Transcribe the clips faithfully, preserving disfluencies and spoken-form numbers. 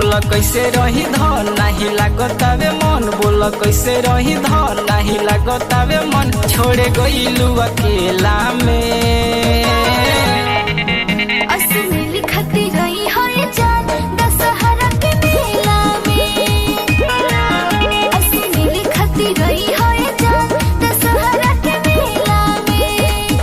बोला कैसे रही धन नहीं लागतावे मन, बोला कैसे रही धन नहीं लागतावे मन, छोड़े गईलू अकेला में। असली लिखती रही है जान दशहरा के मेला में, असली लिखती रही है जान दशहरा के मेला में।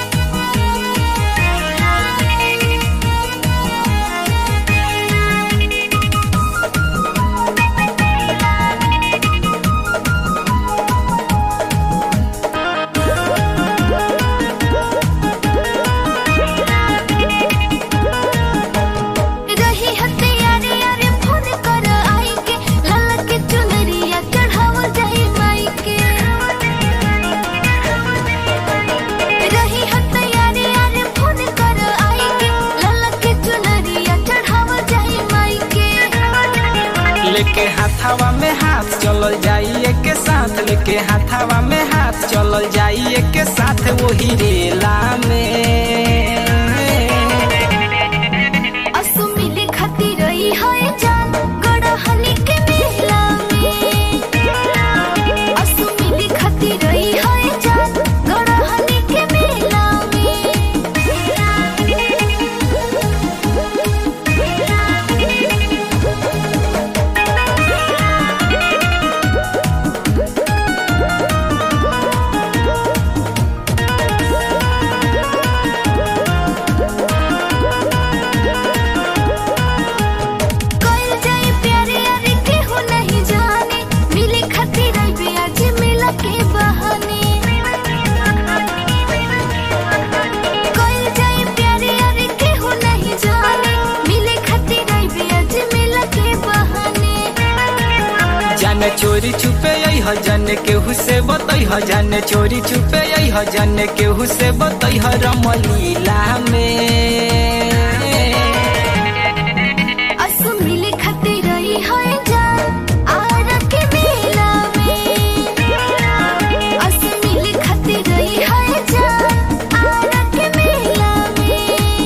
लेके हाथावा में हाथ चलल जाइए के साथ, लेके हाथावा में हाथ चलल जाइए के साथ वही रेला में। असुमी लिखती रही है जान गड़हली के मेला में, असुमी लिखती रही है जान गड़हली के मेला में। जाने चोरी छुपे यही जाने केहू से बतई ह, जाने चोरी छुपे यही जाने केहू से बतई ह रमलीला में। असुमी लिखती रही है जान आरा के मेला में, असुमी लिखती रही है जान आरा के मेला में।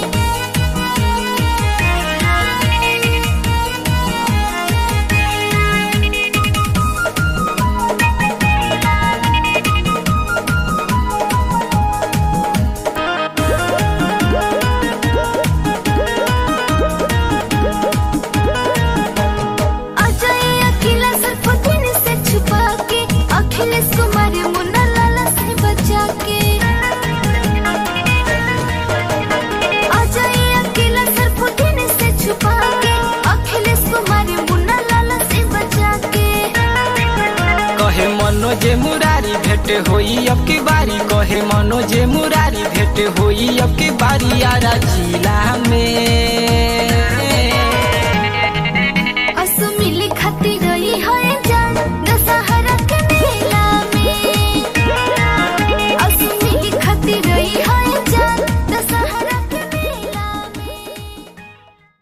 अखिलेश कुमार मुन्ना लाला से बचा के अजय अकेला सरफुद्दीन से छुपा के, अखिलेश कुमार मुन्ना लाला से बचा के। कहे मनोज मुरारी भेंट होई अब की बारी, कहे मनोज मुरारी भेंट होई अब की बारी आरा जिला में।